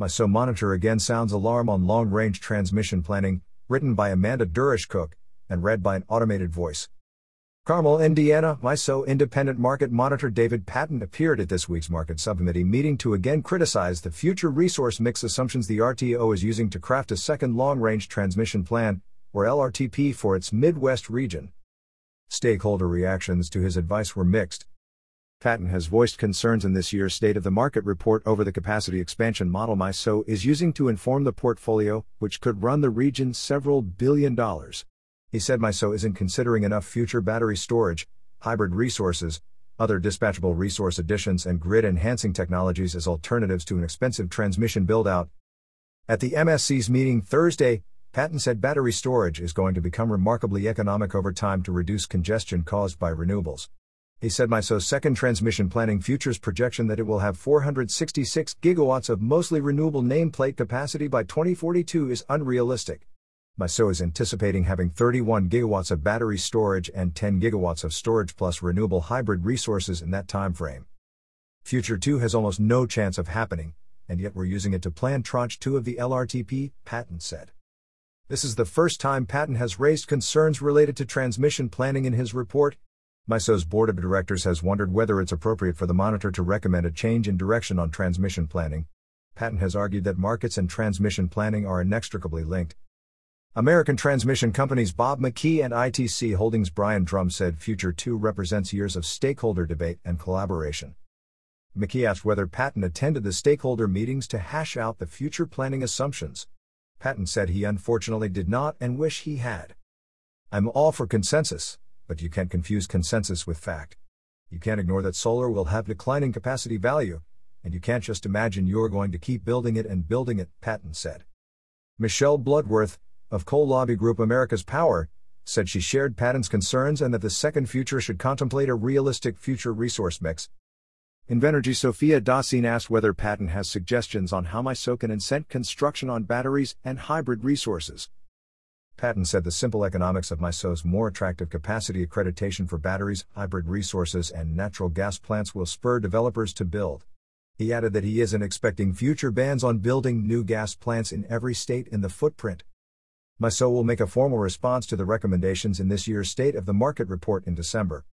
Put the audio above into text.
MISO monitor again sounds alarm on long-range transmission planning, written by Amanda Durish-Cook, and read by an automated voice. Carmel, Indiana, MISO independent market monitor David Patton appeared at this week's market subcommittee meeting to again criticize the future resource mix assumptions the RTO is using to craft a second long-range transmission plan, or LRTP, for its Midwest region. Stakeholder reactions to his advice were mixed. Patton has voiced concerns in this year's State of the Market report over the capacity expansion model MISO is using to inform the portfolio, which could run the region several $billion. He said MISO isn't considering enough future battery storage, hybrid resources, other dispatchable resource additions, and grid-enhancing technologies as alternatives to an expensive transmission build-out. At the MSC's meeting Thursday, Patton said battery storage is going to become remarkably economic over time to reduce congestion caused by renewables. He said MISO's second transmission planning futures projection that it will have 466 gigawatts of mostly renewable nameplate capacity by 2042 is unrealistic. MISO is anticipating having 31 gigawatts of battery storage and 10 gigawatts of storage plus renewable hybrid resources in that time frame. Future 2 has almost no chance of happening, and yet we're using it to plan Tranche 2 of the LRTP, Patton said. This is the first time Patton has raised concerns related to transmission planning in his report. MISO's board of directors has wondered whether it's appropriate for the monitor to recommend a change in direction on transmission planning. Patton has argued that markets and transmission planning are inextricably linked. American transmission companies Bob McKee and ITC Holdings' Brian Drum said Future 2 represents years of stakeholder debate and collaboration. McKee asked whether Patton attended the stakeholder meetings to hash out the future planning assumptions. Patton said he unfortunately did not and wish he had. I'm all for consensus, but you can't confuse consensus with fact. You can't ignore that solar will have declining capacity value, and you can't just imagine you're going to keep building it and building it, Patton said. Michelle Bloodworth, of coal lobby group America's Power, said she shared Patton's concerns and that the second future should contemplate a realistic future resource mix. Invenergy Sophia Dawson asked whether Patton has suggestions on how MISO can incent construction on batteries and hybrid resources. Patton said the simple economics of MISO's more attractive capacity accreditation for batteries, hybrid resources, and natural gas plants will spur developers to build. He added that he isn't expecting future bans on building new gas plants in every state in the footprint. MISO will make a formal response to the recommendations in this year's State of the Market report in December.